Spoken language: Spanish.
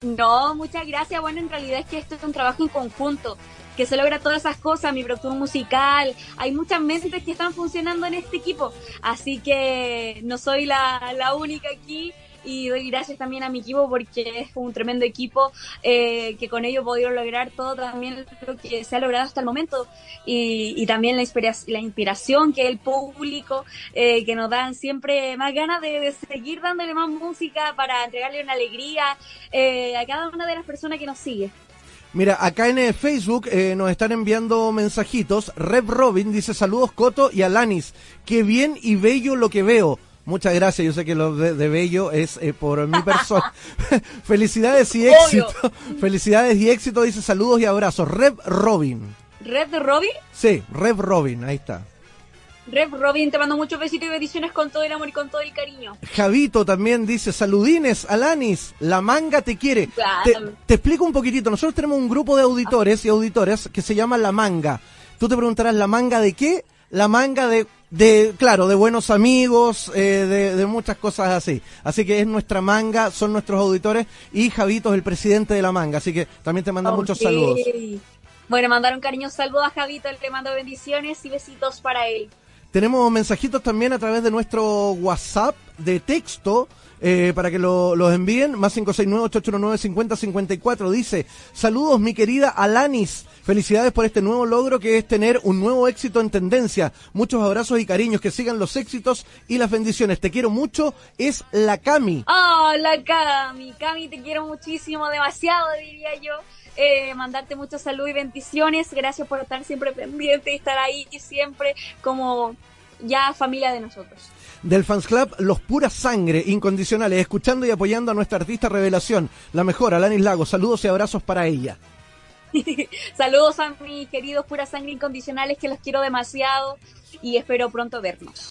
No, muchas gracias. Bueno, en realidad es que esto es un trabajo en conjunto, que se logra todas esas cosas, mi productor musical, hay muchas mentes que están funcionando en este equipo, así que no soy la única aquí y doy gracias también a mi equipo porque es un tremendo equipo que con ello pudieron lograr todo también lo que se ha logrado hasta el momento y también la inspiración que el público que nos dan siempre más ganas de seguir dándole más música para entregarle una alegría a cada una de las personas que nos sigue. Mira, acá en Facebook nos están enviando mensajitos. Rev Robin dice saludos Coto y Alanis. Qué bien y bello lo que veo. Muchas gracias, yo sé que lo de bello es por mi persona. Felicidades y éxito. Felicidades y éxito, dice saludos y abrazos. Rev Robin. ¿Rev de Robin? Sí, Rev Robin, ahí está. Rev Robin, te mando muchos besitos y bendiciones con todo el amor y con todo el cariño. Javito también dice, saludines, Alanis, la manga te quiere. Claro. Te explico un poquitito, nosotros tenemos un grupo de auditores y auditoras que se llama La Manga. Tú te preguntarás, ¿la manga de qué? La manga claro, de buenos amigos, de muchas cosas así. Así que es nuestra manga, son nuestros auditores y Javito es el presidente de La Manga, así que también te mandan muchos saludos. Bueno, mandar un cariñoso saludo a Javito, le mando bendiciones y besitos para él. Tenemos mensajitos también a través de nuestro WhatsApp de texto, para que los envíen, más 569-889-5054. Dice, saludos mi querida Alanis, felicidades por este nuevo logro que es tener un nuevo éxito en tendencia. Muchos abrazos y cariños, que sigan los éxitos y las bendiciones. Te quiero mucho, es la Cami. Oh, la Cami, te quiero muchísimo, demasiado diría yo. Mandarte muchos saludos y bendiciones, gracias por estar siempre pendiente y estar ahí siempre como ya familia de nosotros. Del Fans Club, los pura sangre, incondicionales, escuchando y apoyando a nuestra artista revelación, la mejor, Alanis Lagos, saludos y abrazos para ella. Saludos a mis queridos pura sangre incondicionales que los quiero demasiado y espero pronto vernos.